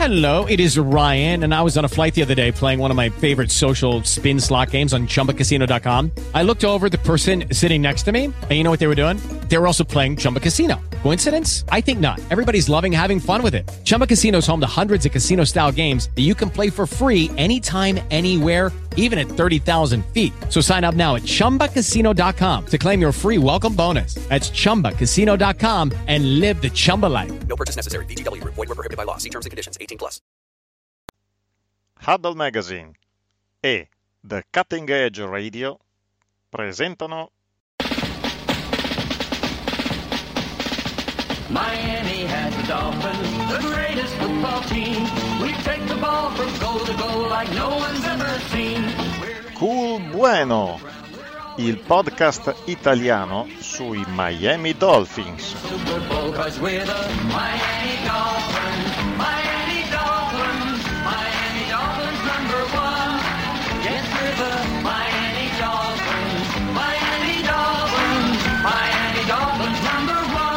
Hello, it is Ryan, and I was on a flight the other day playing one of my favorite social spin slot games on ChumbaCasino.com. I looked over at the person sitting next to me, and you know what they were doing? They were also playing Chumba Casino. Coincidence? I think not. Everybody's loving having fun with it. Chumba Casino is home to hundreds of casino-style games that you can play for free anytime, anywhere, even at 30,000 feet. So sign up now at ChumbaCasino.com to claim your free welcome bonus. That's ChumbaCasino.com and live the Chumba life. No purchase necessary. VGW. Void where prohibited by law. See terms and conditions. 18+. Huddle Magazine e The Cutting Edge Radio presentano Miami has the Dolphins, the greatest football team. We take the ball from goal to goal like no one's ever seen. Cool Bueno, il podcast italiano sui Miami Dolphins. Super Bowl 'cause we're the Miami Dolphins, Miami Dolphins, Miami Dolphins #1. Yes, we're the Miami Dolphins, Miami Dolphins, Miami Dolphins #1.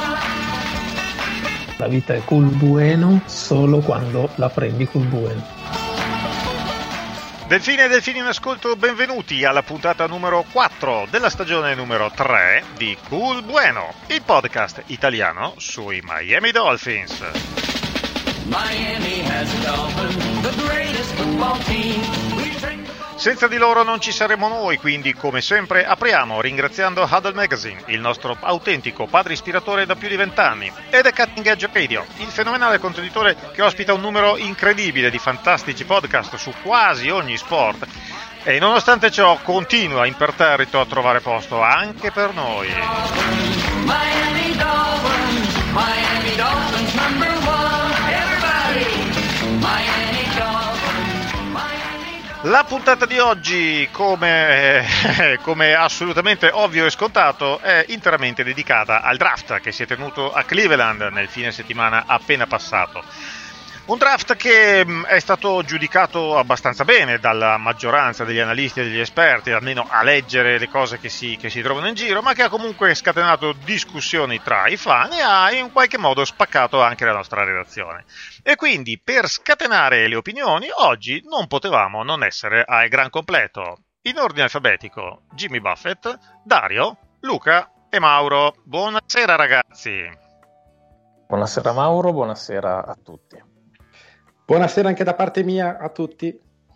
La vita è cool bueno solo quando la prendi cool bueno. Delfine e delfini in ascolto, benvenuti alla puntata numero 4 della stagione numero 3 di Cool Bueno, il podcast italiano sui Miami Dolphins. Miami has the Dolphins, the greatest football team. We take the ball. Senza di loro non ci saremmo noi, quindi come sempre apriamo ringraziando Huddle Magazine, il nostro autentico padre ispiratore da più di 20 anni, e The Cutting Edge Radio, il fenomenale contenitore che ospita un numero incredibile di fantastici podcast su quasi ogni sport e nonostante ciò continua imperterrito a trovare posto anche per noi. Miami Dolphins, Miami Dolphins #1. Everybody, Miami Dolphins, Miami Dolphins. La puntata di oggi, come assolutamente ovvio e scontato, è interamente dedicata al draft che si è tenuto a Cleveland nel fine settimana appena passato. Un draft che è stato giudicato abbastanza bene dalla maggioranza degli analisti e degli esperti, almeno a leggere le cose che si trovano in giro, ma che ha comunque scatenato discussioni tra i fan e ha in qualche modo spaccato anche la nostra redazione. E quindi, per scatenare le opinioni, oggi non potevamo non essere al gran completo. In ordine alfabetico, Jimmy Buffett, Dario, Luca e Mauro. Buonasera ragazzi. Buonasera Mauro, buonasera a tutti. Buonasera anche da parte mia a tutti.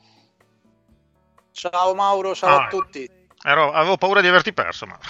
Ciao Mauro, ciao a tutti. Avevo paura di averti perso, ma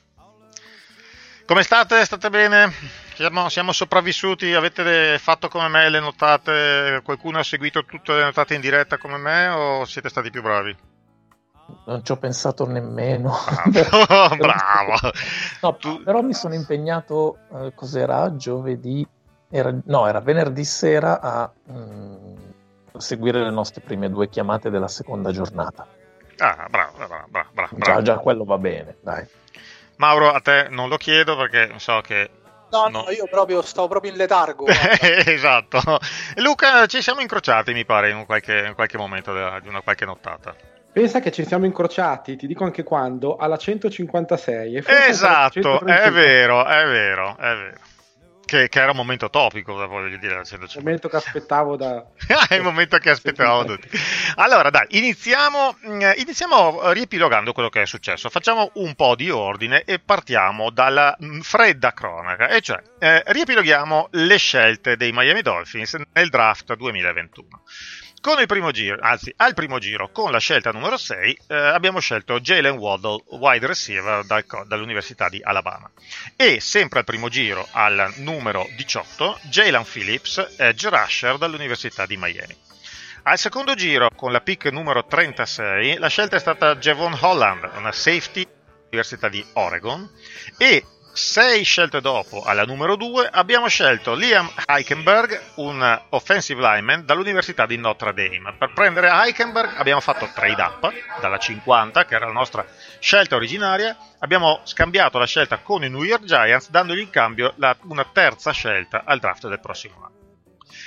come state? State bene? Siamo sopravvissuti? Avete fatto come me le nottate? Qualcuno ha seguito tutte le nottate in diretta come me o siete stati più bravi? Non ci ho pensato nemmeno. Bravo. No, però mi sono impegnato, cos'era? Giovedì? Era venerdì sera a seguire le nostre prime 2 chiamate della seconda giornata. Bravo. Già quello va bene, dai. Mauro, a te non lo chiedo perché so che... No, io stavo proprio in letargo. Esatto. Luca, ci siamo incrociati, mi pare, in qualche momento di una qualche nottata. Pensa che ci siamo incrociati, ti dico anche quando, alla 156. E esatto, è vero. Che era un momento topico, voglio dire. Il momento che aspettavo da... Il momento che aspettavamo tutti. Allora dai, iniziamo riepilogando quello che è successo. Facciamo un po' di ordine e partiamo dalla fredda cronaca, e cioè riepiloghiamo le scelte dei Miami Dolphins nel draft 2021. Al primo giro, con la scelta numero 6, abbiamo scelto Jalen Waddle, wide receiver dall'Università di Alabama. E sempre al primo giro, al numero 18, Jalen Phillips, edge rusher dall'Università di Miami. Al secondo giro, con la pick numero 36, la scelta è stata Javon Holland, una safety dall'Università di Oregon. E 6 scelte dopo, alla numero 2, abbiamo scelto Liam Eichenberg, un offensive lineman dall'Università di Notre Dame. Per prendere Eichenberg abbiamo fatto trade up dalla 50, che era la nostra scelta originaria, abbiamo scambiato la scelta con i New York Giants, dandogli in cambio una terza scelta al draft del prossimo anno.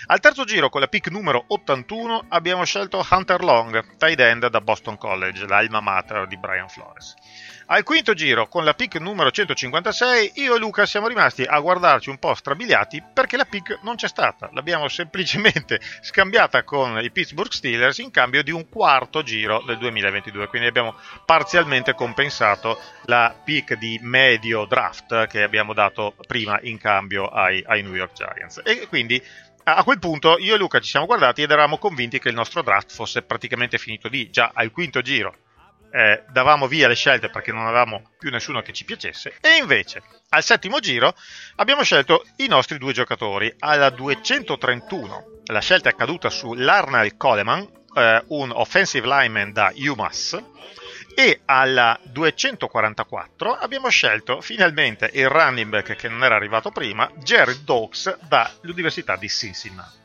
Al terzo giro, con la pick numero 81, abbiamo scelto Hunter Long, tight end da Boston College, l'alma mater di Brian Flores. Al quinto giro, con la pick numero 156, io e Luca siamo rimasti a guardarci un po' strabiliati perché la pick non c'è stata. L'abbiamo semplicemente scambiata con i Pittsburgh Steelers in cambio di un quarto giro del 2022, quindi abbiamo parzialmente compensato la pick di medio draft che abbiamo dato prima in cambio ai New York Giants. E quindi a quel punto io e Luca ci siamo guardati ed eravamo convinti che il nostro draft fosse praticamente finito lì, già al quinto giro. Davamo via le scelte perché non avevamo più nessuno che ci piacesse, e invece al settimo giro abbiamo scelto i nostri due giocatori. Alla 231 la scelta è caduta su Larnell Coleman, un offensive lineman da UMass, e alla 244 abbiamo scelto finalmente il running back che non era arrivato prima, Jared Doaks dall'Università di Cincinnati.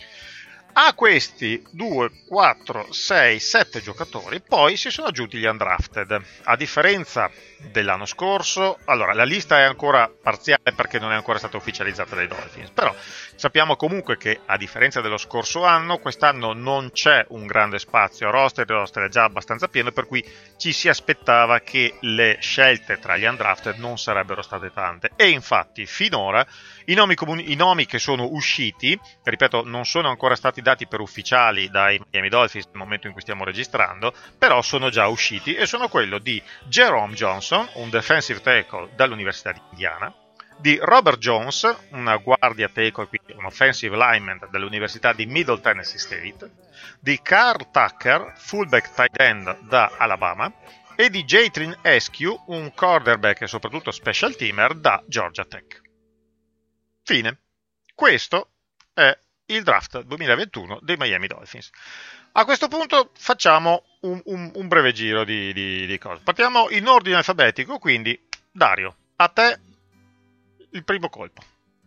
A questi 2, 4, 6, 7 giocatori poi si sono aggiunti gli undrafted. A differenza dell'anno scorso, allora la lista è ancora parziale perché non è ancora stata ufficializzata dai Dolphins, però sappiamo comunque che a differenza dello scorso anno, quest'anno non c'è un grande spazio a roster, il roster è già abbastanza pieno, per cui ci si aspettava che le scelte tra gli undrafted non sarebbero state tante, e infatti finora i nomi che sono usciti, ripeto, non sono ancora stati dati per ufficiali dai Miami Dolphins nel momento in cui stiamo registrando, però sono già usciti e sono quello di Jerome Johnson, un defensive tackle dall'Università di Indiana, di Robert Jones, una guardia tackle, quindi un offensive lineman dall'Università di Middle Tennessee State, di Carl Tucker, fullback tight end da Alabama, e di Jatrin Eskew, un quarterback e soprattutto special teamer da Georgia Tech. Fine. Questo è il draft 2021 dei Miami Dolphins. A questo punto facciamo un breve giro di cose. Partiamo in ordine alfabetico, quindi Dario, a te il primo colpo.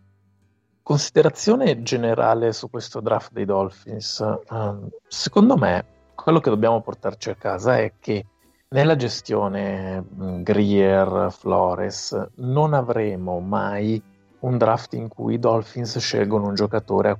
Considerazione generale su questo draft dei Dolphins. Secondo me, quello che dobbiamo portarci a casa è che nella gestione Grier, Flores, non avremo mai un draft in cui i Dolphins scelgono un giocatore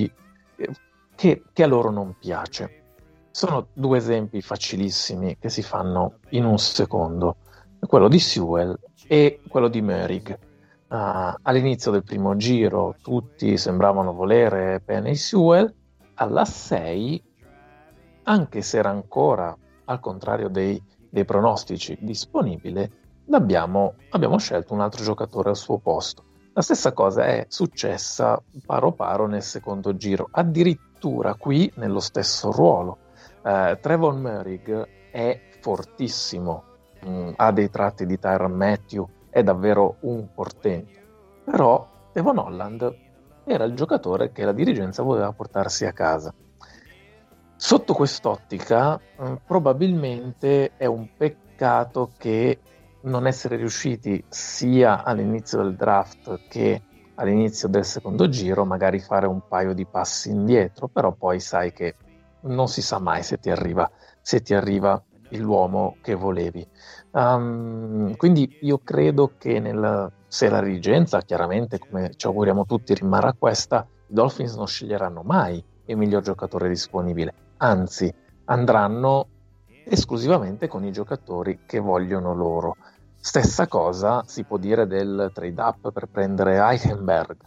che a loro non piace. Sono due esempi facilissimi che si fanno in un secondo, quello di Sewell e quello di Moehrig. All'inizio del primo giro tutti sembravano volere Penei Sewell, alla 6, anche se era ancora al contrario dei pronostici disponibile, abbiamo scelto un altro giocatore al suo posto. La stessa cosa è successa paro paro nel secondo giro, addirittura qui nello stesso ruolo. Trevon Moehrig è fortissimo, ha dei tratti di Tyrann Mathieu, è davvero un portento, però Devon Holland era il giocatore che la dirigenza voleva portarsi a casa. Sotto quest'ottica probabilmente è un peccato che non essere riusciti sia all'inizio del draft che all'inizio del secondo giro magari fare un paio di passi indietro, però poi sai che non si sa mai se ti arriva l'uomo che volevi. Quindi io credo che se la dirigenza, chiaramente come ci auguriamo tutti, rimarrà questa, i Dolphins non sceglieranno mai il miglior giocatore disponibile, anzi andranno esclusivamente con i giocatori che vogliono loro. Stessa cosa si può dire del trade up per prendere Eichenberg,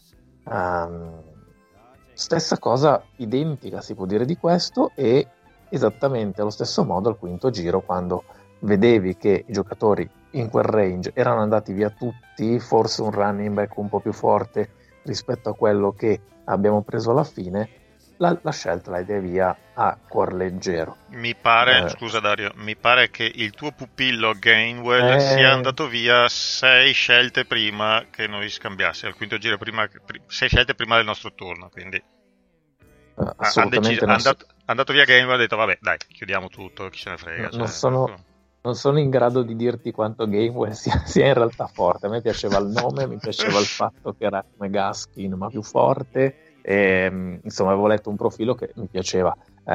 stessa cosa identica si può dire di questo, e esattamente allo stesso modo al quinto giro, quando vedevi che i giocatori in quel range erano andati via tutti, forse un running back un po' più forte rispetto a quello che abbiamo preso alla fine, la scelta la idea via a cuor leggero. Mi pare, scusa Dario, mi pare che il tuo pupillo Gainwell sia andato via 6 scelte prima che noi scambiassi al quinto giro, 6 scelte prima del nostro turno, quindi assolutamente andato via Gainwell, ha detto vabbè dai, chiudiamo tutto, chi se ne frega. Non sono in grado di dirti quanto Gainwell sia in realtà forte. A me piaceva il nome, mi piaceva il fatto che era come Gaskin ma più forte. Insomma, avevo letto un profilo che mi piaceva.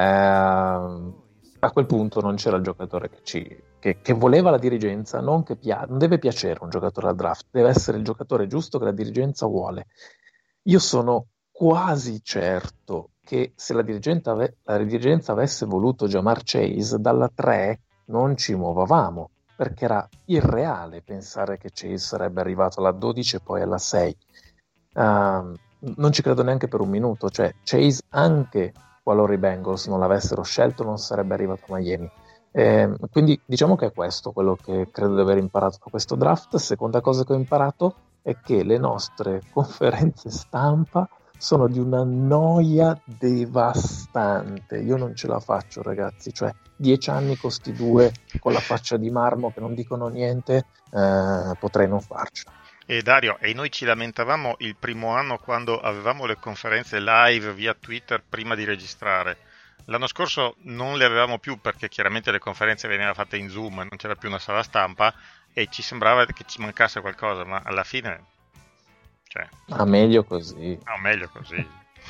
A quel punto non c'era il giocatore che voleva la dirigenza, non deve piacere un giocatore al draft, deve essere il giocatore giusto che la dirigenza vuole. Io sono quasi certo che se la dirigenza avesse voluto Jamar Chase, dalla 3 non ci muovavamo, perché era irreale pensare che Chase sarebbe arrivato alla 12 e poi alla 6. Non ci credo neanche per un minuto, cioè Chase, anche qualora i Bengals non l'avessero scelto, non sarebbe arrivato a Miami. Quindi diciamo che è questo quello che credo di aver imparato da questo draft. Seconda cosa che ho imparato è che le nostre conferenze stampa sono di una noia devastante. Io non ce la faccio, ragazzi, cioè 10 anni con sti due con la faccia di marmo che non dicono niente, potrei non farcela. E Dario, e noi ci lamentavamo il primo anno quando avevamo le conferenze live via Twitter prima di registrare. L'anno scorso non le avevamo più perché chiaramente le conferenze venivano fatte in Zoom, non c'era più una sala stampa e ci sembrava che ci mancasse qualcosa, ma alla fine... Cioè, meglio così. Meglio così.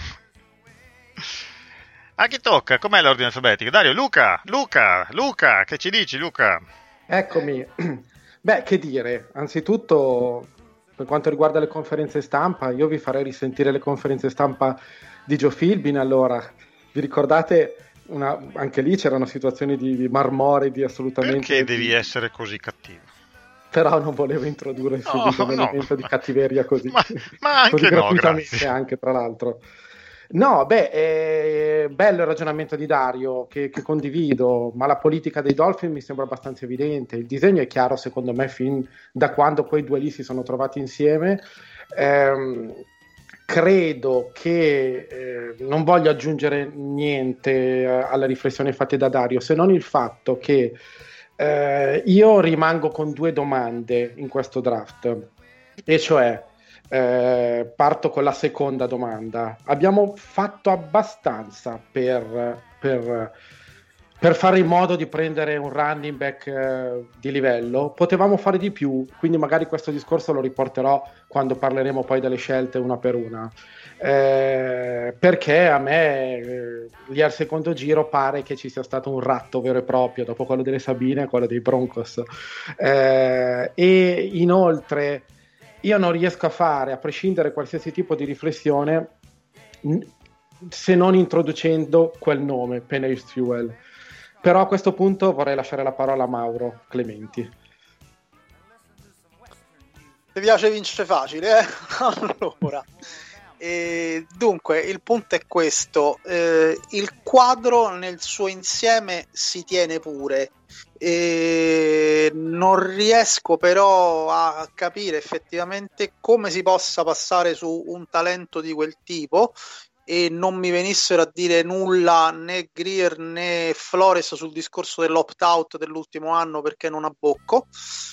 A chi tocca? Com'è l'ordine alfabetico? Dario, Luca, che ci dici, Luca? Eccomi. Beh, che dire, anzitutto per quanto riguarda le conferenze stampa, io vi farei risentire le conferenze stampa di Joe Philbin. Allora, vi ricordate, anche lì c'erano situazioni di marmoridi assolutamente... Perché devi essere così cattivo? Però non volevo introdurre subito un elemento di cattiveria così, ma anche così gratuitamente, grazie. anche tra l'altro. No, beh, bello il ragionamento di Dario, che condivido, ma la politica dei Dolphin mi sembra abbastanza evidente. Il disegno è chiaro, secondo me, fin da quando quei due lì si sono trovati insieme. Credo che non voglio aggiungere niente alle riflessioni fatte da Dario, se non il fatto che io rimango con due domande in questo draft, e cioè parto con la seconda domanda. Abbiamo fatto abbastanza per fare in modo di prendere un running back di livello? Potevamo fare di più, quindi magari questo discorso lo riporterò quando parleremo poi delle scelte una per una, perché a me lì al secondo giro pare che ci sia stato un ratto vero e proprio dopo quello delle Sabine e quello dei Broncos, e inoltre io non riesco a fare, a prescindere qualsiasi tipo di riflessione, se non introducendo quel nome, Penei Sewell. Però a questo punto vorrei lasciare la parola a Mauro Clementi. Mi piace vincere facile, eh? Allora, dunque il punto è questo, il quadro nel suo insieme si tiene pure, non riesco però a capire effettivamente come si possa passare su un talento di quel tipo e non mi venissero a dire nulla né Grier né Flores sul discorso dell'opt-out dell'ultimo anno, perché non abbocco.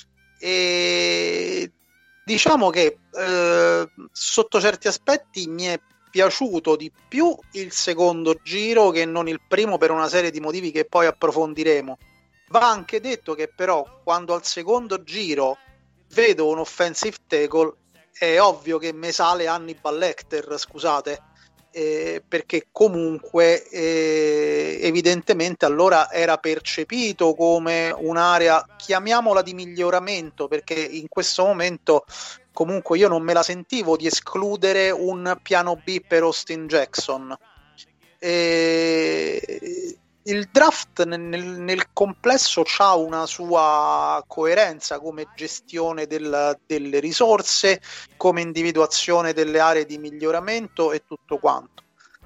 E diciamo che sotto certi aspetti mi è piaciuto di più il secondo giro che non il primo, per una serie di motivi che poi approfondiremo. Va anche detto che però quando al secondo giro vedo un offensive tackle è ovvio che me sale Hannibal Lecter, scusate, perché comunque evidentemente allora era percepito come un'area, chiamiamola di miglioramento, perché in questo momento comunque io non me la sentivo di escludere un piano B per Austin Jackson. Il draft nel complesso ha una sua coerenza come gestione delle risorse, come individuazione delle aree di miglioramento e tutto quanto.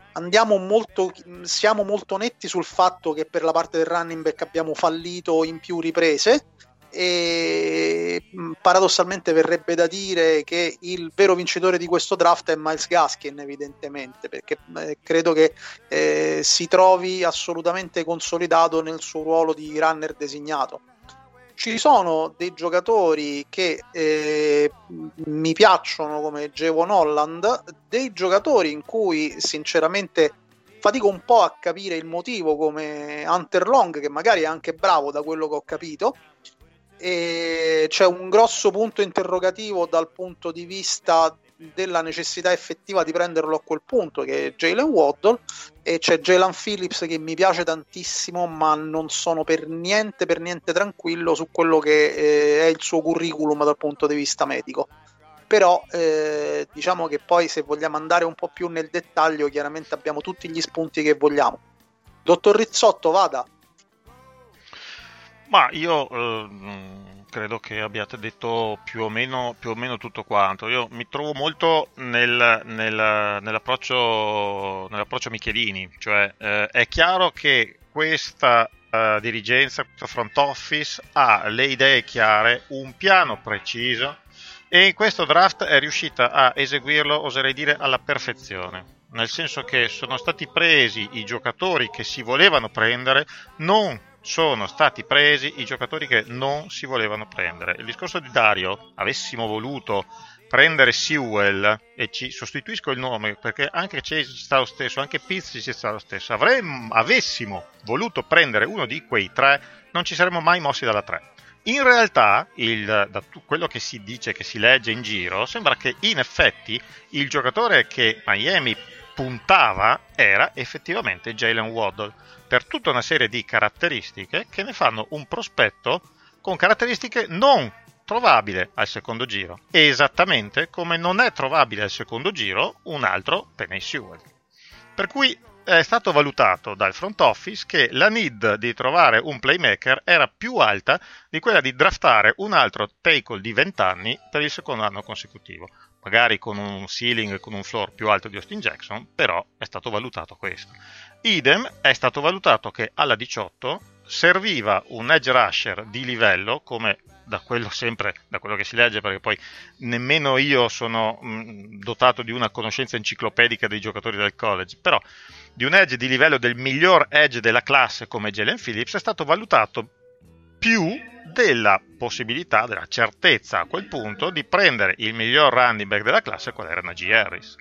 Siamo molto netti sul fatto che per la parte del running back abbiamo fallito in più riprese, e paradossalmente verrebbe da dire che il vero vincitore di questo draft è Myles Gaskin, evidentemente, perché credo che si trovi assolutamente consolidato nel suo ruolo di runner designato. Ci sono dei giocatori che mi piacciono come Javon Holland, dei giocatori in cui sinceramente fatico un po' a capire il motivo, come Hunter Long, che magari è anche bravo da quello che ho capito, e c'è un grosso punto interrogativo dal punto di vista della necessità effettiva di prenderlo a quel punto, che è Jalen Waddle, e c'è Jalen Phillips che mi piace tantissimo, ma non sono per niente tranquillo su quello che è il suo curriculum dal punto di vista medico. però diciamo che poi se vogliamo andare un po' più nel dettaglio, chiaramente abbiamo tutti gli spunti che vogliamo. Dottor Rizzotto, vada. Ma io credo che abbiate detto più o meno tutto quanto. Io mi trovo molto nell'approccio Michelini, cioè è chiaro che questa dirigenza, questo front office ha le idee chiare, un piano preciso, e in questo draft è riuscita a eseguirlo, oserei dire, alla perfezione. Nel senso che sono stati presi i giocatori che si volevano prendere, non sono stati presi i giocatori che non si volevano prendere. Il discorso di Dario, avessimo voluto prendere Sewell, e ci sostituisco il nome perché anche Chase ci sta lo stesso, anche Pitts ci sta lo stesso, avessimo voluto prendere uno di quei tre, non ci saremmo mai mossi dalla 3. In realtà, da quello che si dice, che si legge in giro, sembra che in effetti il giocatore che Miami puntava era effettivamente Jalen Waddle, per tutta una serie di caratteristiche che ne fanno un prospetto con caratteristiche non trovabile al secondo giro, esattamente come non è trovabile al secondo giro un altro Penei Sewell. Per cui è stato valutato dal front office che la need di trovare un playmaker era più alta di quella di draftare un altro tackle di 20 anni per il secondo anno consecutivo, magari con un ceiling, con un floor più alto di Austin Jackson, però è stato valutato questo. Idem è stato valutato che alla 18 serviva un edge rusher di livello, come da quello che si legge, perché poi nemmeno io sono dotato di una conoscenza enciclopedica dei giocatori del college, però di un edge di livello del miglior edge della classe come Jalen Phillips è stato valutato più della possibilità, della certezza a quel punto di prendere il miglior running back della classe, qual era Najee Harris.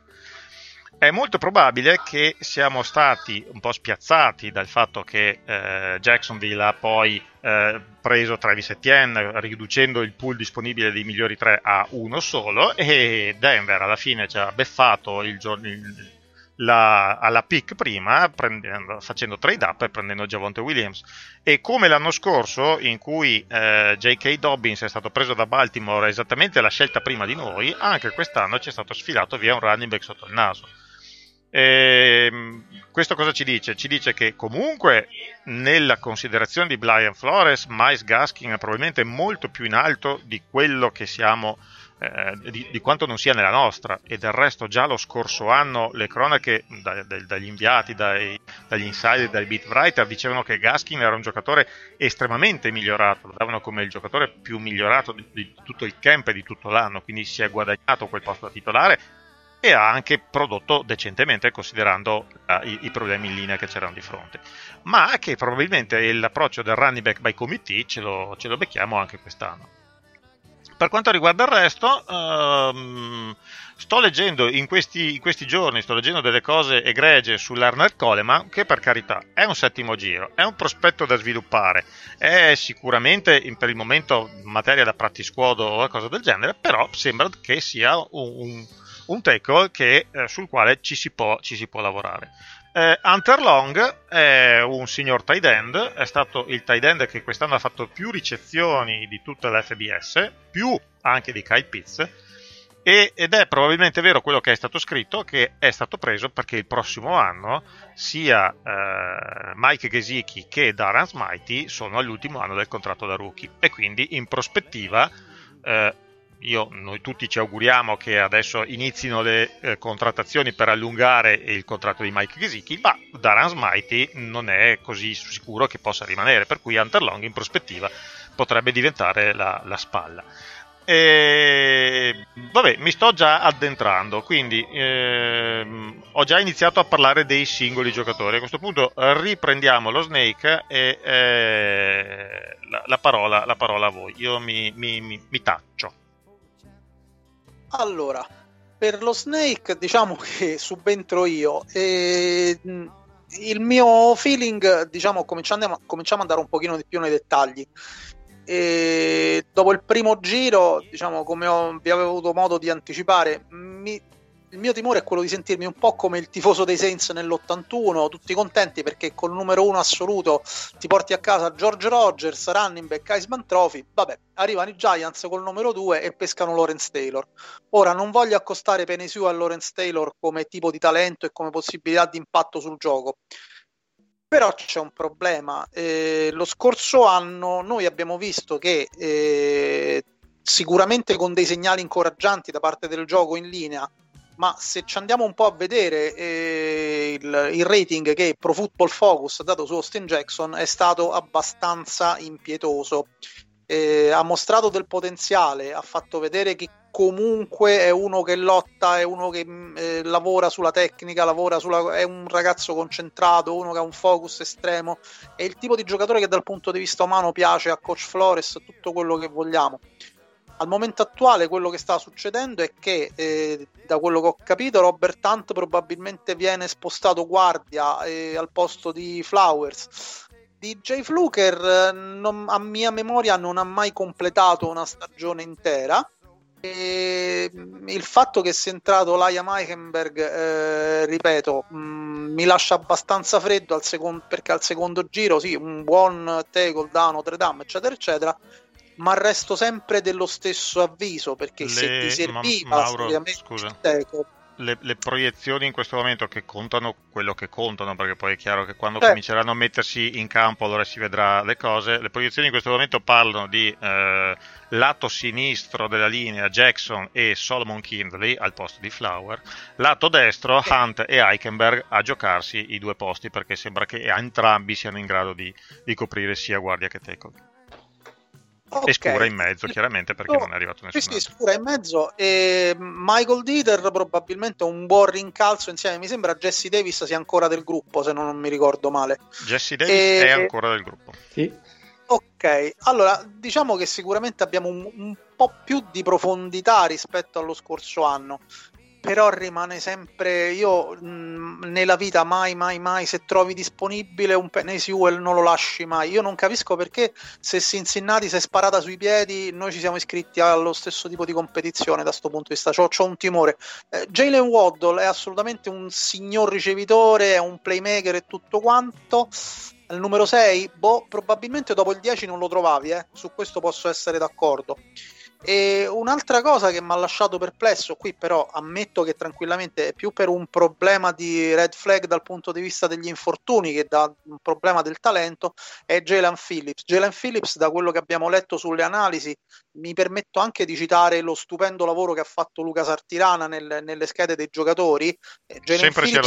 È molto probabile che siamo stati un po' spiazzati dal fatto che Jacksonville ha poi preso Travis Etienne, riducendo il pool disponibile dei migliori 3 a uno solo, e Denver alla fine ci ha beffato alla pick prima, facendo trade up e prendendo Javonte Williams. E come l'anno scorso, in cui J.K. Dobbins è stato preso da Baltimore esattamente la scelta prima di noi, anche quest'anno ci è stato sfilato via un running back sotto il naso. Questo cosa ci dice? Ci dice che comunque nella considerazione di Brian Flores, Miles Gaskin è probabilmente molto più in alto di quello che siamo, di quanto non sia nella nostra, e del resto già lo scorso anno le cronache dagli inviati, dagli insider, dai beat writer dicevano che Gaskin era un giocatore estremamente migliorato, lo davano come il giocatore più migliorato di tutto il camp e di tutto l'anno, quindi si è guadagnato quel posto da titolare e ha anche prodotto decentemente, considerando i problemi in linea che c'erano di fronte, ma che probabilmente l'approccio del running back by committee ce lo becchiamo anche quest'anno. Per quanto riguarda il resto, sto leggendo in questi giorni, delle cose egregie sull'Arnold Coleman, che per carità è un settimo giro, è un prospetto da sviluppare, è sicuramente per il momento materia da practice squad o qualcosa del genere, però sembra che sia un tackle sul quale ci si può lavorare. Hunter Long è un signor tight end, è stato il tight end che quest'anno ha fatto più ricezioni di tutta l'FBS, più anche di Kyle Pitts, ed è probabilmente vero quello che è stato scritto, che è stato preso perché il prossimo anno sia Mike Gesicki che Darren Smitey sono all'ultimo anno del contratto da rookie, e quindi in prospettiva noi tutti ci auguriamo che adesso inizino le contrattazioni per allungare il contratto di Mike Gesicki, ma Darren Smitey non è così sicuro che possa rimanere, per cui Hunter Long in prospettiva potrebbe diventare la spalla. Vabbè, mi sto già addentrando, quindi ho già iniziato a parlare dei singoli giocatori. A questo punto riprendiamo lo Snake e la parola a voi. Io mi taccio. Allora, per lo Snake diciamo che subentro io, e il mio feeling, diciamo, cominciamo ad andare un pochino di più nei dettagli. E dopo il primo giro, diciamo, come vi avevo avuto modo di anticipare, mi il mio timore è quello di sentirmi un po' come il tifoso dei Saints nell'81, tutti contenti perché col numero 1 assoluto ti porti a casa George Rogers, running back, Heisman Trophy. Vabbè, arrivano i Giants col numero 2 e pescano Lawrence Taylor. Ora non voglio accostare Penei Sewell a Lawrence Taylor come tipo di talento e come possibilità di impatto sul gioco, però c'è un problema. Lo scorso anno noi abbiamo visto che sicuramente con dei segnali incoraggianti da parte del gioco in linea, ma se ci andiamo un po' a vedere il rating che Pro Football Focus ha dato su Austin Jackson è stato abbastanza impietoso. Ha mostrato del potenziale, ha fatto vedere che comunque è uno che lotta, è uno che lavora sulla tecnica, è un ragazzo concentrato, uno che ha un focus estremo, è il tipo di giocatore che dal punto di vista umano piace a Coach Flores, tutto quello che vogliamo. Al momento attuale quello che sta succedendo è che da quello che ho capito Robert Hunt probabilmente viene spostato guardia al posto di Flowers. DJ Fluker a mia memoria non ha mai completato una stagione intera. E il fatto che sia entrato Liam Eichenberg, ripeto, mi lascia abbastanza freddo perché al secondo giro sì, un buon tackle da Notre Dame eccetera eccetera, ma resto sempre dello stesso avviso, perché se ti serviva Mauro, scusa, le proiezioni in questo momento che contano quello che contano, perché poi è chiaro che quando cominceranno a mettersi in campo allora si vedrà le cose. Le proiezioni in questo momento parlano di lato sinistro della linea Jackson e Solomon Kindley al posto di Flower, lato destro Hunt e Eichenberg a giocarsi i due posti, perché sembra che entrambi siano in grado di coprire sia guardia che tackle. Okay. E Scura in mezzo, chiaramente, perché non è arrivato nessuno. Sì, Scura in mezzo, e Michael Dieter probabilmente un buon rincalzo insieme, mi sembra Jesse Davis sia ancora del gruppo, se non mi ricordo male. Jesse Davis è ancora del gruppo. Sì. Ok, allora diciamo che sicuramente abbiamo un po' più di profondità rispetto allo scorso anno, però rimane sempre, io nella vita mai se trovi disponibile un Penei Sewell non lo lasci mai. Io non capisco perché se Cincinnati si è sparata sui piedi noi ci siamo iscritti allo stesso tipo di competizione. Da sto punto di vista c'ho un timore. Jalen Waddle è assolutamente un signor ricevitore, è un playmaker e tutto quanto. Il numero 6, probabilmente dopo il 10 non lo trovavi, su questo posso essere d'accordo. E un'altra cosa che mi ha lasciato perplesso, qui però ammetto che tranquillamente è più per un problema di red flag dal punto di vista degli infortuni che da un problema del talento, è Jalen Phillips. Jalen Phillips, da quello che abbiamo letto sulle analisi, mi permetto anche di citare lo stupendo lavoro che ha fatto Luca Sartirana nelle schede dei giocatori. Jalen Phillips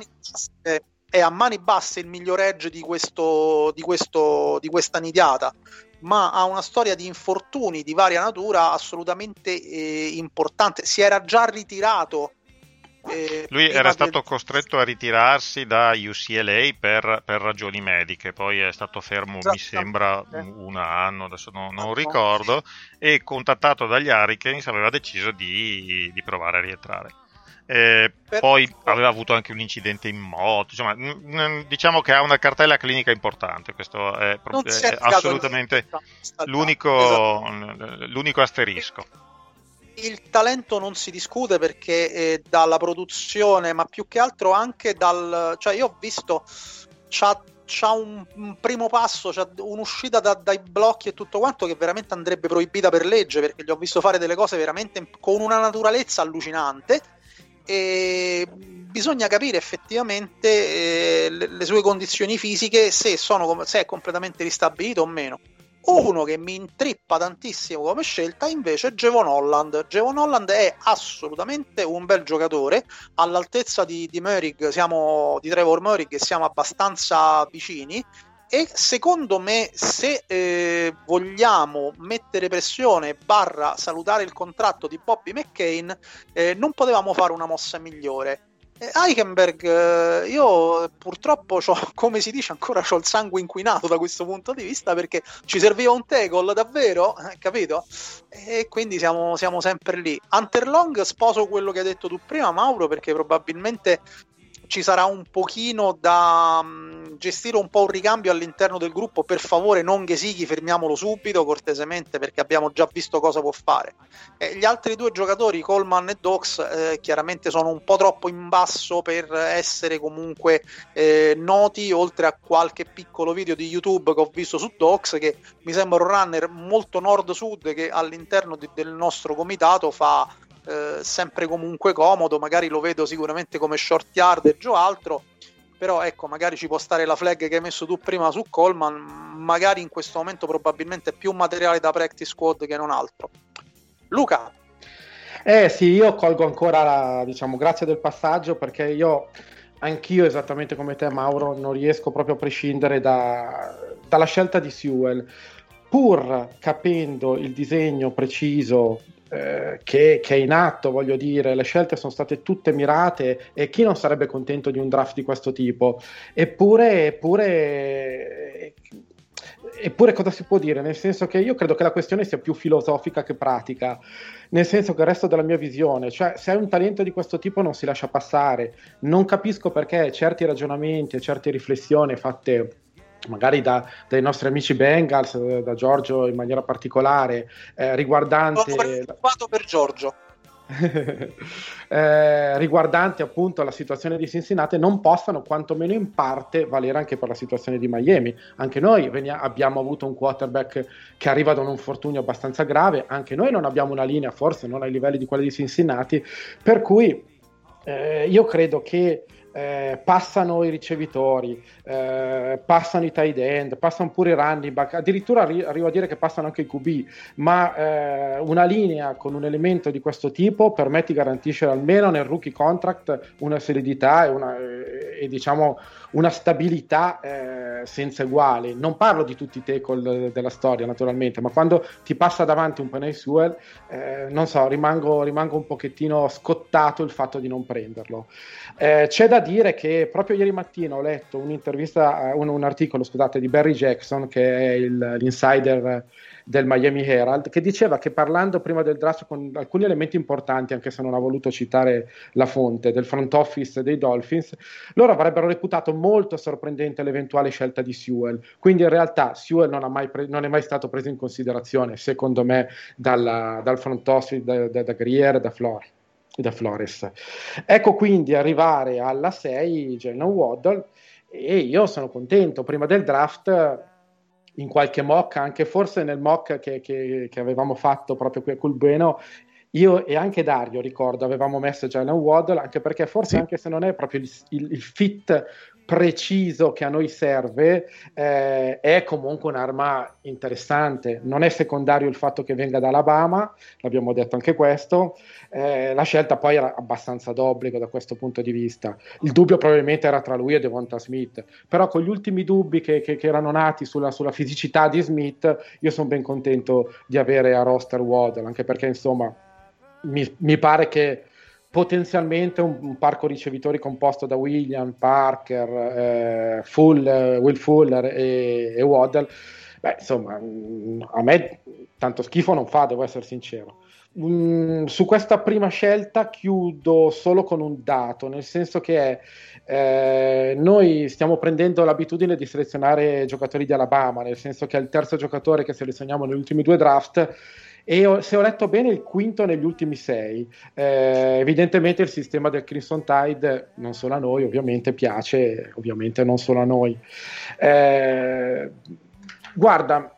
è a mani basse il miglior edge di questa nidiata, ma ha una storia di infortuni di varia natura assolutamente importante. Si era già ritirato. Lui era stato costretto a ritirarsi da UCLA per ragioni mediche, poi è stato fermo, mi sembra, un anno, adesso non ricordo, e contattato dagli Hurricanes aveva deciso di provare a rientrare. Poi aveva avuto anche un incidente in moto, insomma, diciamo che ha una cartella clinica importante. Questo è assolutamente l'unico asterisco. Il talento non si discute perché dalla produzione, ma più che altro anche cioè io ho visto c'ha un primo passo, c'ha un'uscita dai blocchi e tutto quanto che veramente andrebbe proibita per legge, perché gli ho visto fare delle cose veramente con una naturalezza allucinante. E bisogna capire effettivamente le sue condizioni fisiche, se è completamente ristabilito o meno. Uno che mi intrippa tantissimo come scelta invece è Javon Holland. Javon Holland è assolutamente un bel giocatore, all'altezza di Trevor Moehrig, siamo abbastanza vicini. E secondo me, se vogliamo mettere pressione / salutare il contratto di Bobby McCain, non potevamo fare una mossa migliore. Eichenberg, io purtroppo come si dice, ancora c'ho il sangue inquinato da questo punto di vista, perché ci serviva un tackle davvero, capito? E quindi siamo sempre lì. Hunter Long, sposo quello che hai detto tu prima, Mauro, perché probabilmente ci sarà un pochino da gestire un po' un ricambio all'interno del gruppo, per favore non Gesicki, fermiamolo subito cortesemente, perché abbiamo già visto cosa può fare. Gli altri due giocatori, Coleman e Dox, chiaramente sono un po' troppo in basso per essere comunque noti, oltre a qualche piccolo video di YouTube che ho visto su Dox, che mi sembra un runner molto nord-sud che all'interno del nostro comitato fa sempre comunque comodo. Magari lo vedo sicuramente come short yardage o altro, però ecco, magari ci può stare la flag che hai messo tu prima su Coleman, magari in questo momento probabilmente più materiale da practice squad che non altro. Luca? Sì, io colgo ancora diciamo, grazie del passaggio, perché anch'io, esattamente come te Mauro, non riesco proprio a prescindere dalla scelta di Sewell, pur capendo il disegno preciso che è in atto. Voglio dire, le scelte sono state tutte mirate e chi non sarebbe contento di un draft di questo tipo? Eppure cosa si può dire? Nel senso che io credo che la questione sia più filosofica che pratica, nel senso che il resto della mia visione, cioè se hai un talento di questo tipo non si lascia passare. Non capisco perché certi ragionamenti e certe riflessioni fatte magari dai nostri amici Bengals, da Giorgio in maniera particolare, riguardante... Sono preoccupato per Giorgio. Riguardante appunto la situazione di Cincinnati, non possano quantomeno in parte valere anche per la situazione di Miami. Anche noi abbiamo avuto un quarterback che arriva da un infortunio abbastanza grave, anche noi non abbiamo una linea, forse non ai livelli di quella di Cincinnati, per cui io credo che passano i ricevitori, passano i tight end, passano pure i running back, addirittura arrivo a dire che passano anche i QB, ma una linea con un elemento di questo tipo per me ti garantisce almeno nel rookie contract una solidità e diciamo una stabilità senza uguali. Non parlo di tutti i tackle della storia naturalmente, ma quando ti passa davanti un Penei Sewell, non so, rimango un pochettino scottato il fatto di non prenderlo. C'è da dire che proprio ieri mattina ho letto un'intervista, un articolo, scusate, di Barry Jackson, che è l'insider del Miami Herald, che diceva che parlando prima del draft con alcuni elementi importanti, anche se non ha voluto citare la fonte, del front office dei Dolphins, loro avrebbero reputato molto sorprendente l'eventuale scelta di Sewell. Quindi in realtà Sewell non è mai stato preso in considerazione, secondo me, dal front office, da Grier, da Flores. Ecco quindi arrivare alla 6 Jalen Waddle, e io sono contento. Prima del draft, in qualche mock, anche forse nel mock che avevamo fatto proprio qui a Culbueno, io e anche Dario, ricordo, avevamo messo Jalen Waddle, anche perché forse, anche se non è proprio il fit preciso che a noi serve, è comunque un'arma interessante. Non è secondario il fatto che venga da Alabama, l'abbiamo detto anche questo. La scelta poi era abbastanza d'obbligo da questo punto di vista. Il dubbio probabilmente era tra lui e Devonta Smith, però con gli ultimi dubbi che erano nati sulla fisicità di Smith, io sono ben contento di avere a roster Waddle, anche perché insomma mi pare che potenzialmente un parco ricevitori composto da William, Parker, Will Fuller e Waddle, beh, insomma, a me tanto schifo non fa, devo essere sincero. Su questa prima scelta chiudo solo con un dato, nel senso che noi stiamo prendendo l'abitudine di selezionare giocatori di Alabama, nel senso che è il terzo giocatore che selezioniamo negli ultimi due draft, e se ho letto bene il quinto negli ultimi 6. Evidentemente il sistema del Crimson Tide non solo a noi ovviamente piace, ovviamente non solo a noi. Guarda,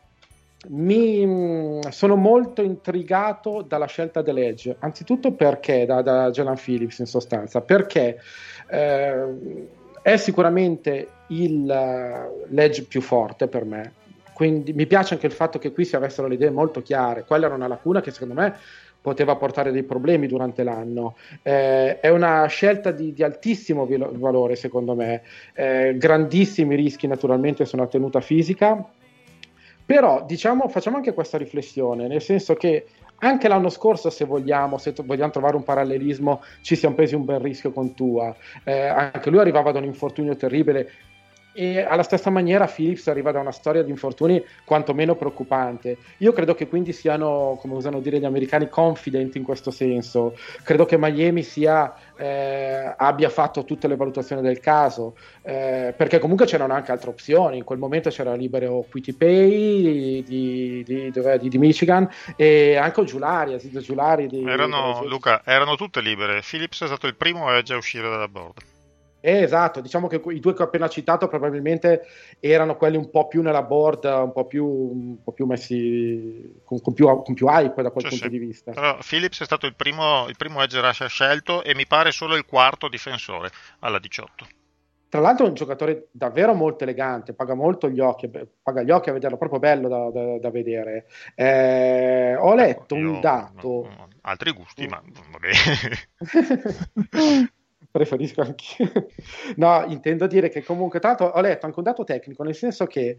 sono molto intrigato dalla scelta dell'edge, anzitutto perché da Jalen Phillips, in sostanza, perché è sicuramente l'edge più forte per me. Quindi mi piace anche il fatto che qui si avessero le idee molto chiare. Quella era una lacuna che secondo me poteva portare dei problemi durante l'anno. È una scelta di altissimo valore, secondo me. Grandissimi rischi naturalmente su una tenuta fisica, però diciamo, facciamo anche questa riflessione, nel senso che anche l'anno scorso, se vogliamo trovare un parallelismo, ci siamo presi un bel rischio con Tua. Anche lui arrivava da un infortunio terribile. E alla stessa maniera Phillips arriva da una storia di infortuni quantomeno preoccupante. Io credo che quindi siano, come usano dire gli americani, confident in questo senso. Credo che Miami abbia fatto tutte le valutazioni del caso, perché comunque c'erano anche altre opzioni. In quel momento c'era libero Quitipay di Michigan e anche Aziz Giulari Luca, erano tutte libere. Phillips è stato il primo edge a uscire dalla board. Esatto, diciamo che i due che ho appena citato probabilmente erano quelli un po' più nella board, un po' più messi con più hype da quel punto di vista. Però Phillips è stato il primo edge rusher scelto e mi pare solo il quarto difensore alla 18. Tra l'altro è un giocatore davvero molto elegante, paga gli occhi a vederlo, proprio bello da vedere. Ho letto un dato... altri gusti, ma va bene. Preferisco anch'io. No, intendo dire che comunque, tra l'altro ho letto anche un dato tecnico, nel senso che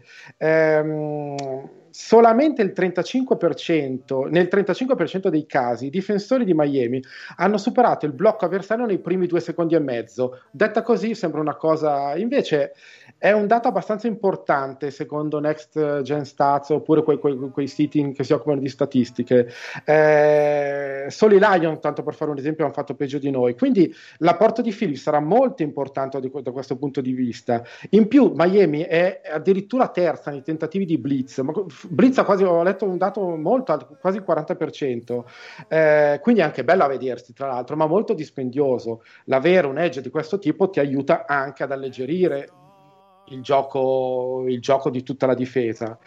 solamente il 35%, nel 35% dei casi i difensori di Miami hanno superato il blocco avversario nei primi 2 secondi e mezzo. Detta così sembra una cosa, invece è un dato abbastanza importante secondo Next Gen Stats oppure quei siti che si occupano di statistiche. Solo i Lions, tanto per fare un esempio, hanno fatto peggio di noi, quindi l'apporto di Phillips sarà molto importante da questo punto di vista. In più Miami è addirittura terza nei tentativi di blitz, blitz ho letto un dato molto alto, quasi il 40%, quindi è anche bello a vedersi, tra l'altro, ma molto dispendioso. L'avere un edge di questo tipo ti aiuta anche ad alleggerire il gioco di tutta la difesa.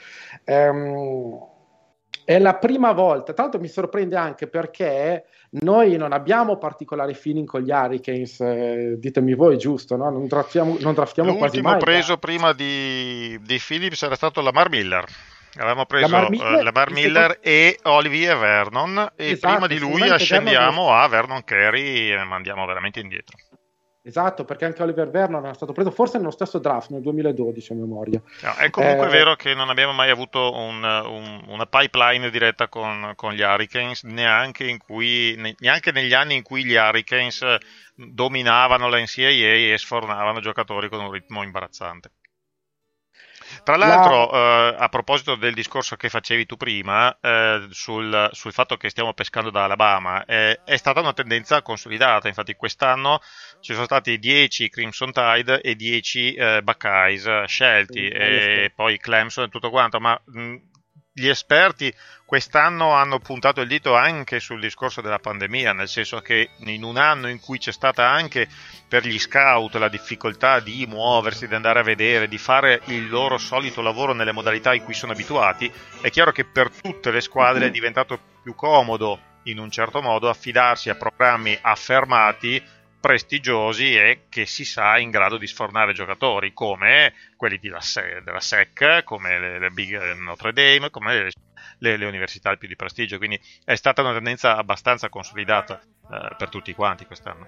È la prima volta, tra l'altro mi sorprende anche perché noi non abbiamo particolare feeling con gli Hurricanes, ditemi voi, giusto, no? Non draftiamo quasi mai. L'ultimo preso prima di Phillips era stato Lamar Miller. Avevamo preso Lamar Miller e Olivier Vernon e esatto, prima di lui ascendiamo a Vernon Carey e mandiamo veramente indietro. Esatto, perché anche Oliver Vernon è stato preso forse nello stesso draft nel 2012 a memoria. No, è comunque vero che non abbiamo mai avuto una pipeline diretta con gli Hurricanes, neanche negli anni in cui gli Hurricanes dominavano la NCAA e sfornavano giocatori con un ritmo imbarazzante. Tra l'altro, a proposito del discorso che facevi tu prima sul fatto che stiamo pescando da Alabama, è stata una tendenza consolidata. Infatti quest'anno ci sono stati 10 Crimson Tide e 10 Buckeyes scelti, e poi Clemson e tutto quanto, ma gli esperti quest'anno hanno puntato il dito anche sul discorso della pandemia, nel senso che in un anno in cui c'è stata anche per gli scout la difficoltà di muoversi, di andare a vedere, di fare il loro solito lavoro nelle modalità in cui sono abituati, è chiaro che per tutte le squadre è diventato più comodo in un certo modo affidarsi a programmi affermati, prestigiosi e che si sa in grado di sfornare giocatori come quelli della SEC, come le Big Notre Dame, come le università più di prestigio. Quindi è stata una tendenza abbastanza consolidata per tutti quanti quest'anno.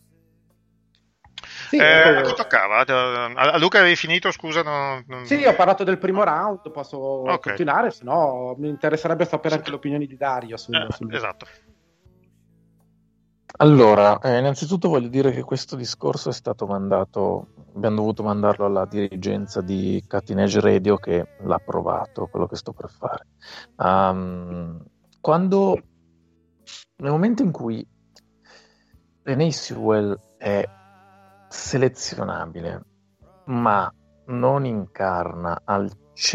Sì, a chi toccava? A Luca avevi finito, scusa? Sì, ho parlato del primo round, posso continuare, se no mi interesserebbe sapere anche le opinioni di Dario esatto. Allora, innanzitutto voglio dire che questo discorso è stato mandato, abbiamo dovuto mandarlo alla dirigenza di Cutting Edge Radio che l'ha approvato, quello che sto per fare. Nel momento in cui Penei Sewell è selezionabile, ma non incarna al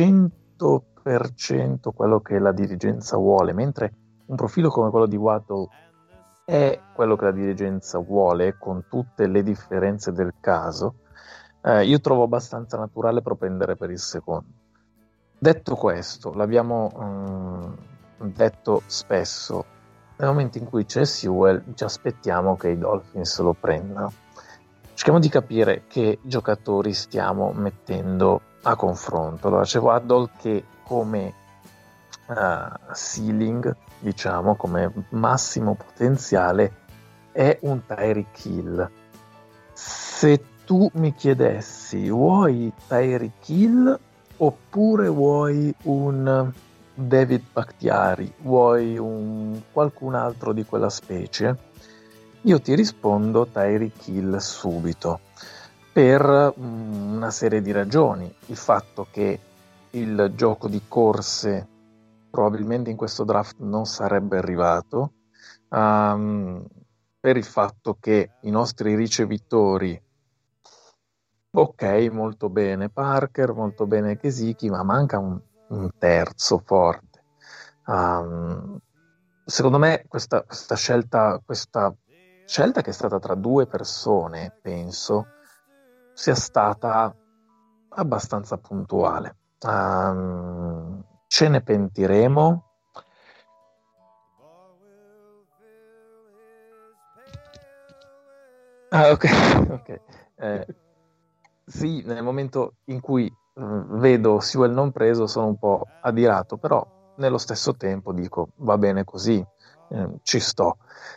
100% quello che la dirigenza vuole, mentre un profilo come quello di Waddle è quello che la dirigenza vuole, con tutte le differenze del caso, io trovo abbastanza naturale propendere per il secondo. Detto questo, l'abbiamo detto spesso, nel momento in cui c'è Sewell ci aspettiamo che i Dolphins lo prendano. Cerchiamo di capire che giocatori stiamo mettendo a confronto. Allora c'è Waddle che come ceiling, diciamo, come massimo potenziale è un Tyreek Hill. Se tu mi chiedessi vuoi Tyreek Hill oppure vuoi un David Bakhtiari, vuoi un qualcun altro di quella specie, io ti rispondo Tyreek Hill subito. per una serie di ragioni. Il fatto che il gioco di corse probabilmente in questo draft non sarebbe arrivato, per il fatto che i nostri ricevitori, ok, molto bene Parker, molto bene Gesicki, ma manca un terzo forte. Secondo me questa scelta che è stata tra due persone, penso, sia stata abbastanza puntuale. Ce ne pentiremo. Ok. Sì, nel momento in cui vedo Sewell non preso sono un po' adirato, però nello stesso tempo dico va bene così, ci sto.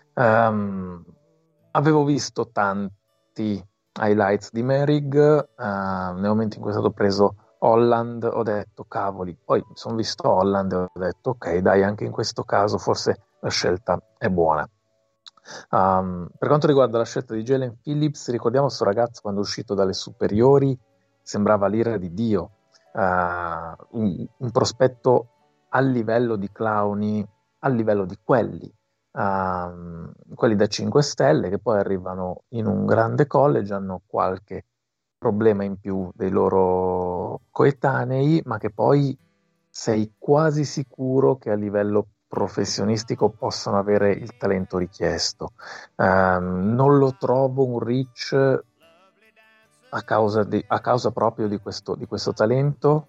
Avevo visto tanti highlights di Merrig, nel momento in cui è stato preso Holland ho detto cavoli, poi mi sono visto Holland e ho detto ok dai, anche in questo caso forse la scelta è buona. Per quanto riguarda la scelta di Jalen Phillips, ricordiamo questo ragazzo quando è uscito dalle superiori sembrava l'ira di Dio, un prospetto a livello di Clowney, a livello di quelli da 5 stelle che poi arrivano in un grande college, hanno qualche problema in più dei loro coetanei, ma che poi sei quasi sicuro che a livello professionistico possano avere il talento richiesto. Non lo trovo un reach a causa proprio di questo talento.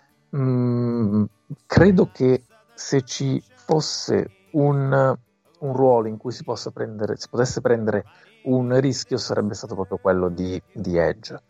Credo che se ci fosse un ruolo in cui si potesse prendere un rischio sarebbe stato proprio quello di Edge.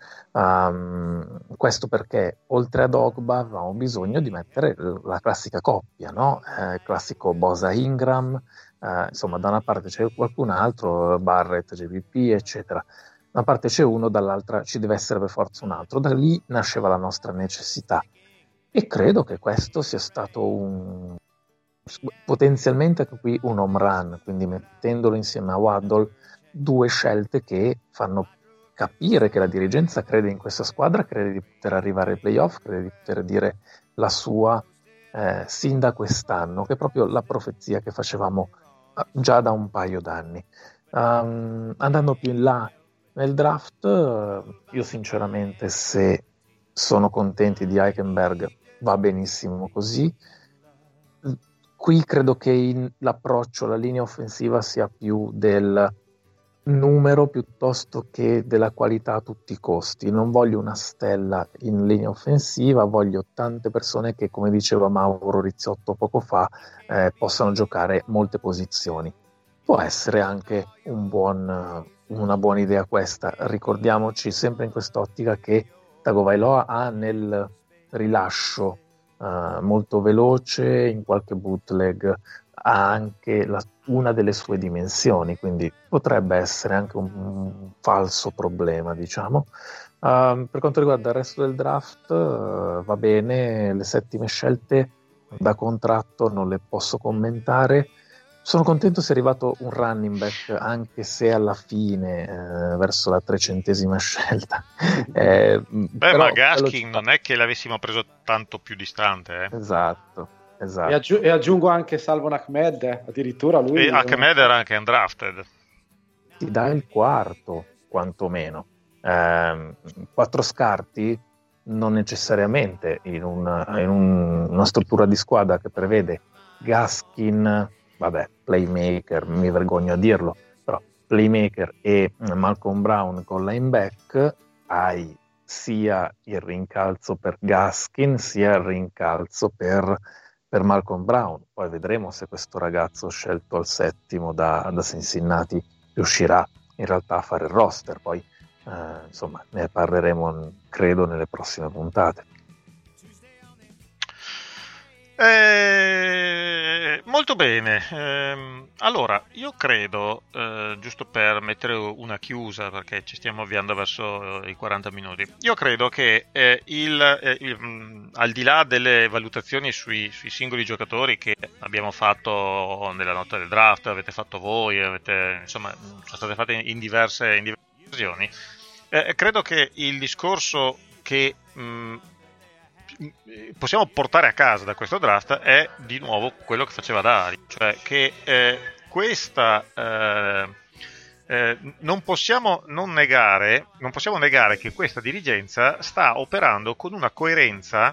Questo perché oltre ad Ogba avevamo bisogno di mettere la classica coppia, no? Il classico Bosa Ingram, insomma da una parte c'è qualcun altro, Barrett, JVP eccetera, da una parte c'è uno, dall'altra ci deve essere per forza un altro. Da lì nasceva la nostra necessità e credo che questo sia stato potenzialmente anche qui un home run, quindi mettendolo insieme a Waddle, due scelte che fanno capire che la dirigenza crede in questa squadra, crede di poter arrivare ai playoff, crede di poter dire la sua sin da quest'anno, che è proprio la profezia che facevamo già da un paio d'anni. Andando più in là nel draft, io sinceramente, se sono contenti di Eichenberg va benissimo così. Qui credo che l'approccio alla linea offensiva sia più del numero piuttosto che della qualità a tutti i costi. Non voglio una stella in linea offensiva, voglio tante persone che, come diceva Mauro Rizziotto poco fa, possano giocare molte posizioni. Può essere anche una buona idea questa. Ricordiamoci sempre in quest'ottica che Tagovailoa ha nel rilascio molto veloce, in qualche bootleg ha anche una delle sue dimensioni, quindi potrebbe essere anche un falso problema, diciamo. Per quanto riguarda il resto del draft, va bene, le settime scelte da contratto non le posso commentare. Sono contento sia arrivato un running back, anche se alla fine, verso la 300ª scelta. Ma Gaskin non è che l'avessimo preso tanto più distante. Esatto. E aggiungo anche Salvon Ahmed, addirittura lui. E Ahmed era anche undrafted. Ti dà il quarto, quantomeno. 4 scarti, non necessariamente in una struttura di squadra che prevede Gaskin, playmaker, mi vergogno a dirlo, però playmaker e Malcolm Brown con lineback, hai sia il rincalzo per Gaskin sia il rincalzo per Malcolm Brown. Poi vedremo se questo ragazzo scelto al 7° da Cincinnati riuscirà in realtà a fare il roster. Poi insomma ne parleremo credo nelle prossime puntate. Molto bene, allora io credo, giusto per mettere una chiusa perché ci stiamo avviando verso i 40 minuti, io credo che al di là delle valutazioni sui singoli giocatori che abbiamo fatto nella notte del draft, avete fatto voi, sono state fatte in diverse occasioni, credo che il discorso che possiamo portare a casa da questo draft è di nuovo quello che faceva Dario, cioè che questa non possiamo negare che questa dirigenza sta operando con una coerenza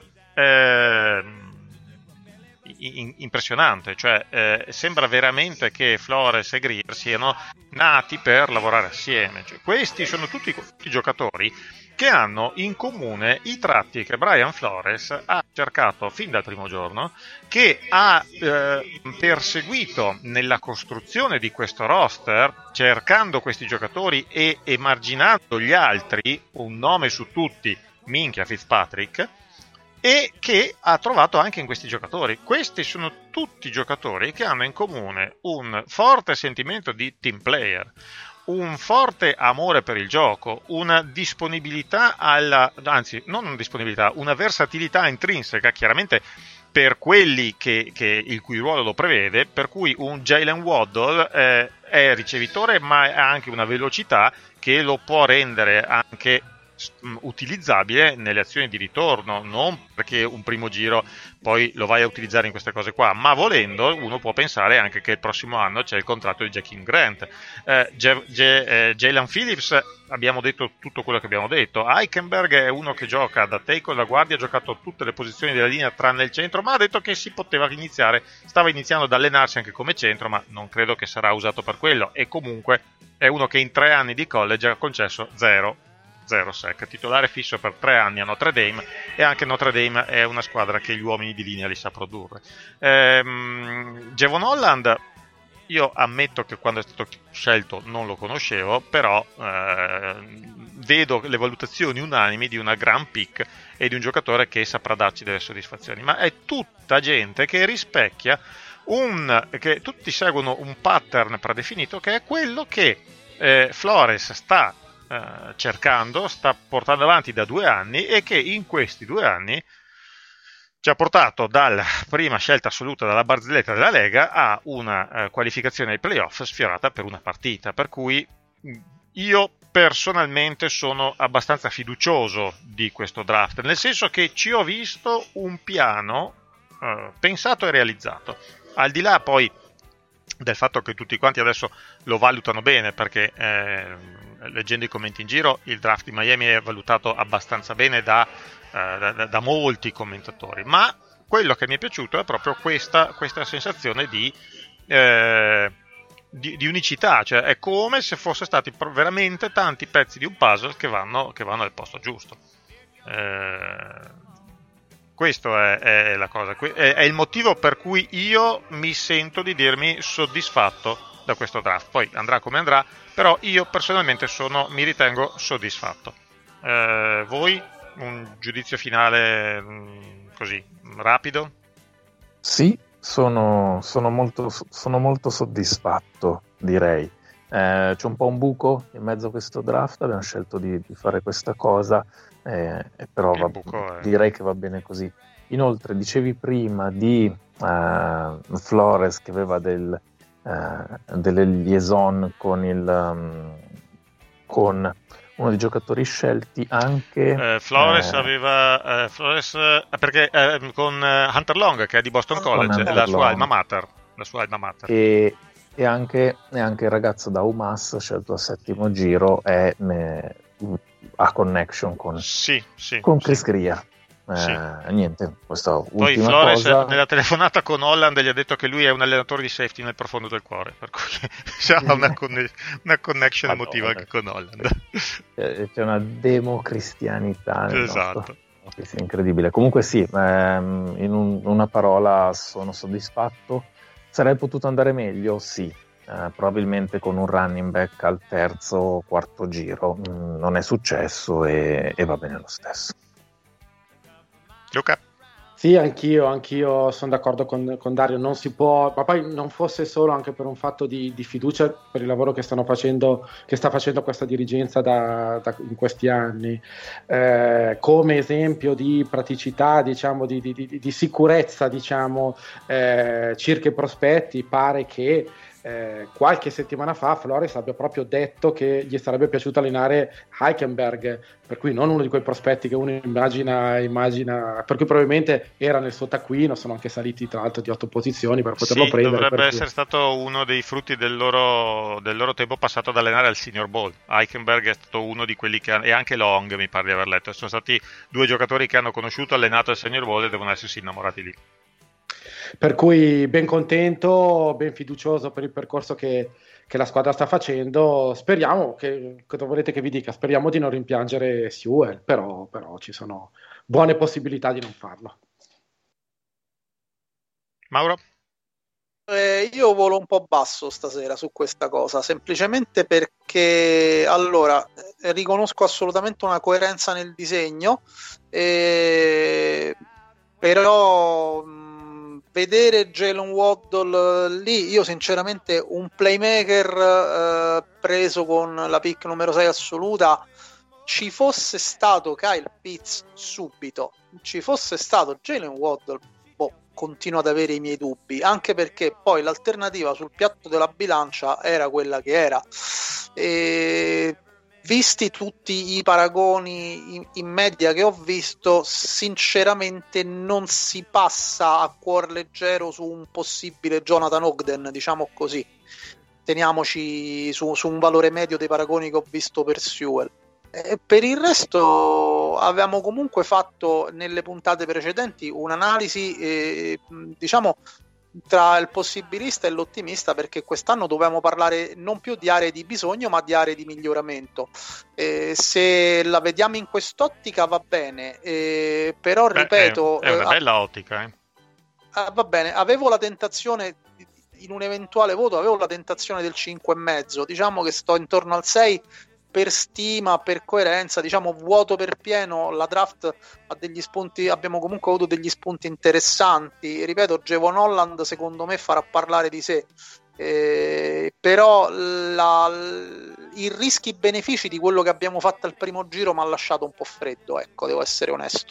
impressionante, cioè sembra veramente che Flores e Greer siano nati per lavorare assieme, cioè, questi sono tutti i giocatori che hanno in comune i tratti che Brian Flores ha cercato fin dal primo giorno, che ha perseguito nella costruzione di questo roster, cercando questi giocatori e emarginando gli altri, un nome su tutti, minchia Fitzpatrick, e che ha trovato anche in questi giocatori. Questi sono tutti giocatori che hanno in comune un forte sentimento di team player, un forte amore per il gioco, una disponibilità una versatilità intrinseca, chiaramente per quelli che il cui ruolo lo prevede, per cui un Jalen Waddle è ricevitore, ma ha anche una velocità che lo può rendere anche utilizzabile nelle azioni di ritorno, non perché un primo giro poi lo vai a utilizzare in queste cose qua, ma volendo uno può pensare anche che il prossimo anno c'è il contratto di Jakeem Grant. Jalen Phillips, abbiamo detto tutto quello che abbiamo detto. Eichenberg è uno che gioca da tackle, da guardia, ha giocato tutte le posizioni della linea tranne il centro, ma ha detto che si poteva stava iniziando ad allenarsi anche come centro, ma non credo che sarà usato per quello, e comunque è uno che in 3 anni di college ha concesso 0 sec, titolare fisso per 3 anni a Notre Dame, e anche Notre Dame è una squadra che gli uomini di linea li sa produrre. Javon Holland, io ammetto che quando è stato scelto non lo conoscevo, però vedo le valutazioni unanimi di una gran pick e di un giocatore che saprà darci delle soddisfazioni, ma è tutta gente che rispecchia che tutti seguono un pattern predefinito, che è quello che Flores sta cercando, sta portando avanti da 2 anni, e che in questi 2 anni ci ha portato dalla prima scelta assoluta dalla barzelletta della Lega a una qualificazione ai playoff sfiorata per una partita, per cui io personalmente sono abbastanza fiducioso di questo draft, nel senso che ci ho visto un piano pensato e realizzato, al di là poi del fatto che tutti quanti adesso lo valutano bene, perché leggendo i commenti in giro il draft di Miami è valutato abbastanza bene da molti commentatori, ma quello che mi è piaciuto è proprio questa sensazione di unicità, cioè è come se fosse stati veramente tanti pezzi di un puzzle che vanno al posto giusto. Questo è la cosa, è il motivo per cui io mi sento di dirmi soddisfatto da questo draft. Poi andrà come andrà, però io personalmente mi ritengo soddisfatto. Voi un giudizio finale così rapido? Sì, sono molto soddisfatto, direi. C'è un po' un buco in mezzo a questo draft, abbiamo scelto di fare questa cosa, però direi che va bene così. Inoltre dicevi prima di Flores che aveva delle liaison con uno dei giocatori scelti, anche Flores aveva perché con Hunter Long, che è di Boston College, è la sua alma mater. E anche il ragazzo da UMass scelto al 7° giro ha connection con Chris Greer. Niente, questa poi ultima Flores cosa. Nella telefonata con Holland gli ha detto che lui è un allenatore di safety nel profondo del cuore, per cui c'è una connection emotiva anche con Holland. C'è una democristianità nel esatto. È incredibile. Comunque sì, in una parola sono soddisfatto. Sarebbe potuto andare meglio? Sì, probabilmente con un running back al 3° o 4° giro. Non è successo e va bene lo stesso. Luca? Sì, anch'io sono d'accordo con Dario, non si può, ma poi non fosse solo anche per un fatto di fiducia per il lavoro che sta facendo questa dirigenza in questi anni, come esempio di praticità, diciamo, di sicurezza, diciamo, circa i prospetti. Pare che qualche settimana fa Flores abbia proprio detto che gli sarebbe piaciuto allenare Hülkenberg, per cui non uno di quei prospetti che uno immagina, per cui probabilmente era nel suo taccuino, sono anche saliti tra l'altro di 8 posizioni per poterlo prendere. Dovrebbe essere stato uno dei frutti del loro tempo passato ad allenare al Senior Bowl. Hülkenberg è stato uno di quelli e anche Long, mi pare di aver letto, sono stati 2 giocatori che hanno conosciuto, allenato al Senior Bowl e devono essersi innamorati lì. Per cui ben contento, ben fiducioso per il percorso che la squadra sta facendo. Speriamo cosa volete che vi dica? Speriamo di non rimpiangere Sewell, però ci sono buone possibilità di non farlo. Mauro? Io volo un po' basso stasera su questa cosa, semplicemente perché allora riconosco assolutamente una coerenza nel disegno, però vedere Jalen Waddle lì, io sinceramente un playmaker preso con la pick numero 6 assoluta, ci fosse stato Kyle Pitts subito, ci fosse stato Jalen Waddle, continuo ad avere i miei dubbi, anche perché poi l'alternativa sul piatto della bilancia era quella che era, e visti tutti i paragoni in media che ho visto, sinceramente non si passa a cuor leggero su un possibile Jonathan Ogden, diciamo così. Teniamoci su un valore medio dei paragoni che ho visto per Sewell. Per il resto avevamo comunque fatto nelle puntate precedenti un'analisi diciamo tra il possibilista e l'ottimista, perché quest'anno dovevamo parlare non più di aree di bisogno ma di aree di miglioramento. Se la vediamo in quest'ottica va bene, però ripeto, è una bella ottica, va bene, avevo la tentazione in un eventuale voto, avevo la tentazione del 5,5, diciamo che sto intorno al 6 per stima, per coerenza, diciamo vuoto per pieno. La draft ha degli spunti, abbiamo comunque avuto degli spunti interessanti, ripeto, Javon Holland secondo me farà parlare di sé, però i rischi-benefici di quello che abbiamo fatto al primo giro mi ha lasciato un po' freddo, ecco, devo essere onesto.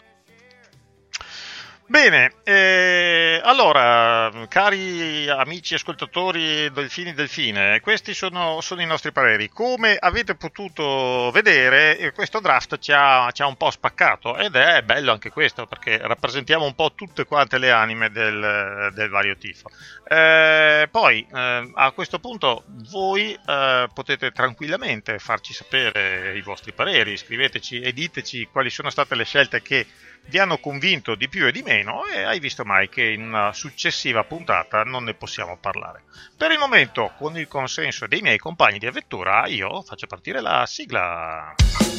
Bene, allora, cari amici ascoltatori delfine, questi sono i nostri pareri. Come avete potuto vedere, questo draft ci ha un po' spaccato, ed è bello anche questo, perché rappresentiamo un po' tutte quante le anime del vario tifo. Poi a questo punto voi potete tranquillamente farci sapere i vostri pareri, scriveteci e diteci quali sono state le scelte che vi hanno convinto di più e di meno, e hai visto mai che in una successiva puntata non ne possiamo parlare. Per il momento, con il consenso dei miei compagni di avventura, io faccio partire la sigla.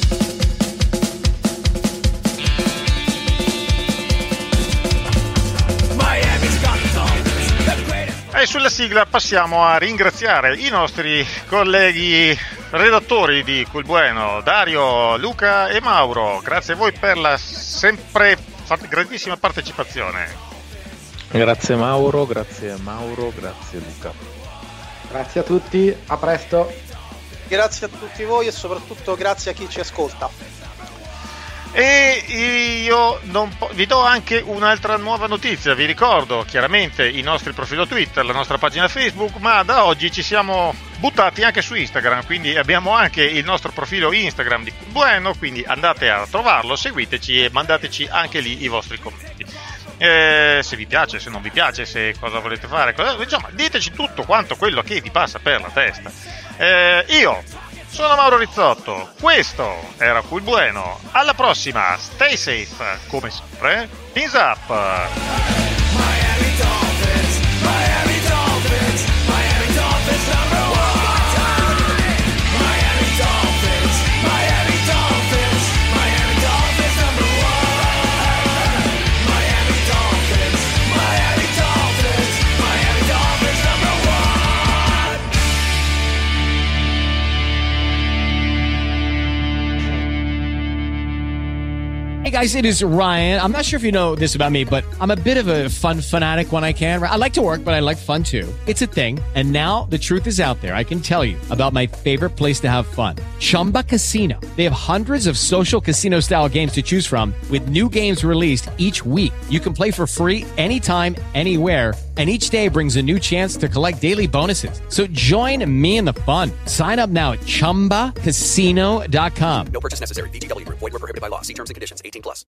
E sulla sigla passiamo a ringraziare i nostri colleghi redattori di Cul Bueno, Dario, Luca e Mauro. Grazie a voi per la sempre grandissima partecipazione. Grazie Mauro, grazie Luca. Grazie a tutti, a presto. Grazie a tutti voi e soprattutto grazie a chi ci ascolta. E io vi do anche un'altra nuova notizia. Vi ricordo chiaramente i nostri profili Twitter, la nostra pagina Facebook, ma da oggi ci siamo buttati anche su Instagram, quindi abbiamo anche il nostro profilo Instagram di Cul Bueno, quindi andate a trovarlo, seguiteci e mandateci anche lì i vostri commenti. Se vi piace, se non vi piace, se cosa volete fare, insomma, diteci tutto quanto quello che vi passa per la testa. Io sono Mauro Rizzotto, questo era Cul Bueno, alla prossima, stay safe, come sempre, fins up! Miami Dolphins, Miami Dolphins, Miami Dolphins number one! Miami Dolphins, Miami Dolphins, Miami Dolphins number one! Miami Dolphins, Miami Dolphins, Miami Dolphins number one! Hey guys, it is Ryan. I'm not sure if you know this about me, but I'm a bit of a fun fanatic when I can. I like to work, but I like fun too. It's a thing. And now the truth is out there. I can tell you about my favorite place to have fun. Chumba Casino. They have hundreds of social casino style games to choose from with new games released each week. You can play for free anytime, anywhere, And each day brings a new chance to collect daily bonuses. So join me in the fun. Sign up now at ChumbaCasino.com. No purchase necessary. VGW Group. Void where prohibited by law. See terms and conditions. 18+.